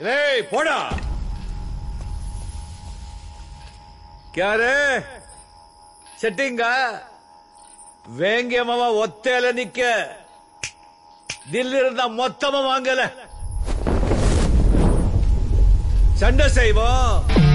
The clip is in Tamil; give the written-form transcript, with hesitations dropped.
ஏய் போடா. யாரு செட்டிங்க வேங்கியமாவா ஒத்தையில நிக்க தில்லி இருந்தா மொத்தமா வாங்கல சண்டை செய்வோம்.